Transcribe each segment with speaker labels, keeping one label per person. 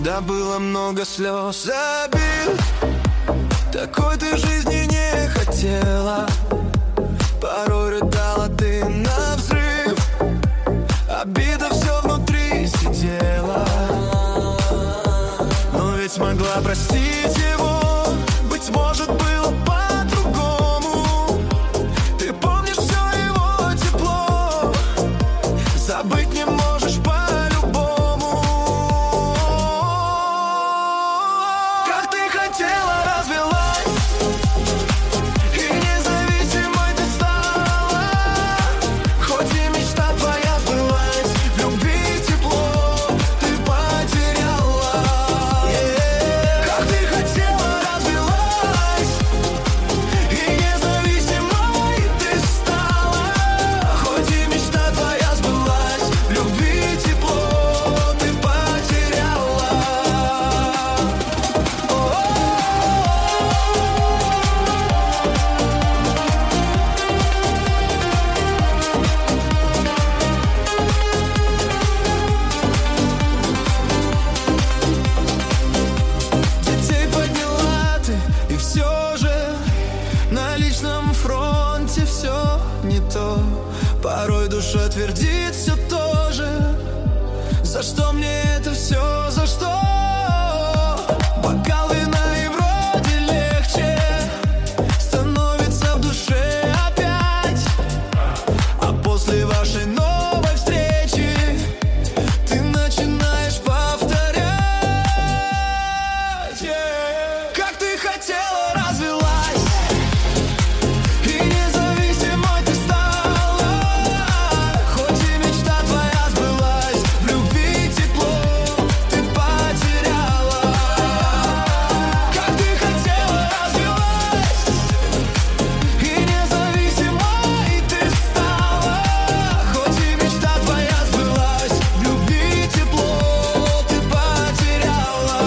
Speaker 1: Да было много слез обид. Такой ты жизни не хотела. Порой рыдала ты навзрыв. Обида все внутри сидела. Но ведь могла простить его. Быть может, было по-другому. Ты помнишь все его тепло. Забыть не можешь по-любому. Как ты хотела, развелась, и независимой ты стала. Хоть и мечта твоя сбылась, в любви тепло ты потеряла. Как ты хотела, развелась, и независимой ты стала. Хоть и мечта твоя сбылась, в любви тепло ты потеряла. Детей подняла ты, и все же на личном фронте все не то. Порой душа твердит все то же. За что мне это все, за что? Бокал вина и вроде легче становится в душе опять. А после вашей новой встречи ты начинаешь повторять. Как ты хотела, развелась, и независимой ты стала. Хоть и мечта твоя сбылась, в любви тепло ты потеряла. Как ты хотела, развелась, и независимой ты стала. Хоть и мечта твоя сбылась, в любви тепло ты потеряла.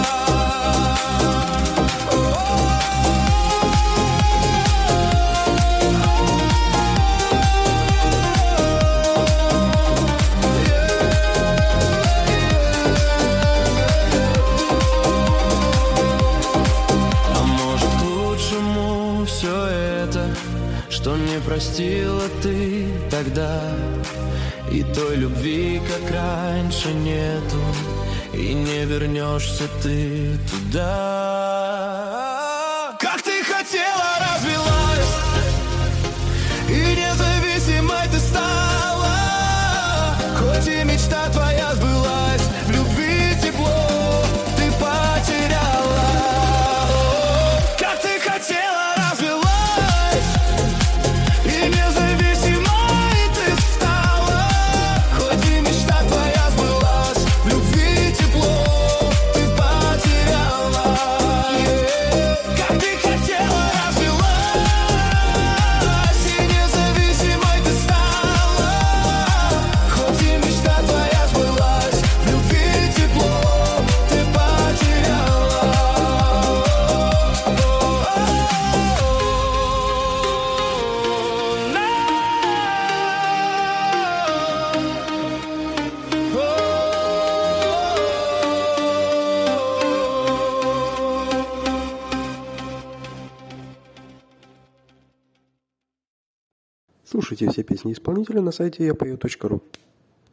Speaker 1: А может, к лучшему все это, что не простила ты тогда. И той любви, как раньше, нету, и не вернешься ты туда. Как ты хотела, развелась, и независимой ты стала. Хоть и мечта твоя сбылась, в любви тепло ты потеряла. Как ты хотела, развелась, и независимой ты стала. Хоть и мечта твоя сбылась, в любви тепло ты потеряла. Как ты хотела, развелась, и независимой ты стала. Хоть и мечта твоя сбылась, в любви тепло ты потеряла.
Speaker 2: Слушайте все песни исполнителя на сайте yapою.ru.